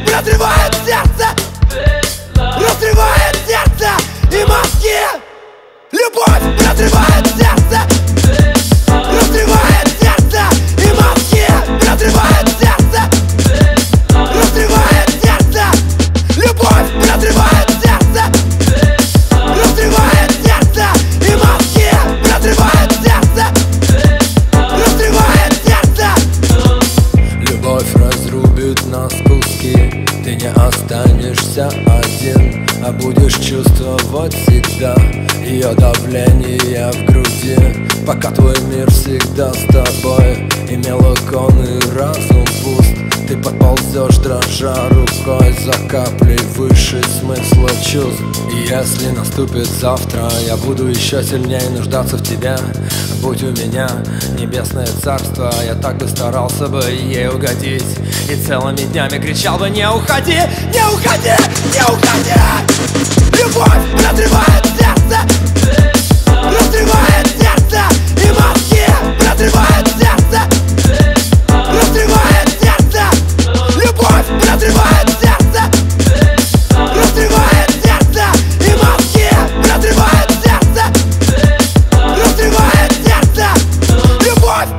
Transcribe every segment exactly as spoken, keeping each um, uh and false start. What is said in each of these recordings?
разрывает сердце, разрывает сердце и мозги. Любовь разрывает сердце, разрывает сердце и мозги. Разрывает сердце, разрывает сердце. Любовь разрывает сердце, разрывает сердце и мозги. Разрывает сердце, разрывает сердце. Любовь разрубит нас куски. Ты не останешься один, а будешь чувствовать всегда ее давление в груди. Пока твой мир всегда с тобой, и мелокон, и разум пуст. Ты подползешь, дрожа рукой за каплей выше смысла чувств. И если наступит завтра, я буду еще сильнее нуждаться в тебе. Будь у меня небесное царство, я так бы старался бы ей угодить, и целыми днями кричал бы: не уходи, не уходи, не уходи. Любовь разрывает сердце, разрывает сердце и мозги. Разрывает сердце, разрывает сердце. Любовь разрывает сердце, разрывает сердце и мозги. Разрывает сердце, разрывает сердце. Любовь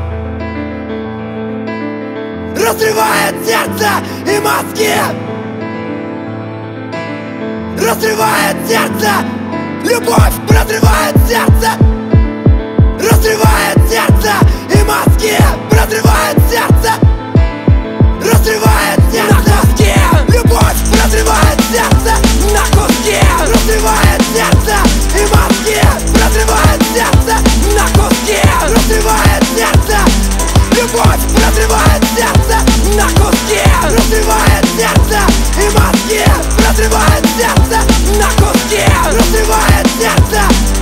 разрывает сердце и мозги. Разрывает сердце. Любовь разрывает сердце, разрывает сердце и мозги. Разрывает сердце, разрывает сердце. Любовь разрывает сердце на куски. Разрывает сердце и мозги. Разрывает сердце на куски. Разрывает сердце. Любовь разрывает сердце на куски. Разрывает сердце и мозги. Разрывает сердце на куски. Разрывает сердце.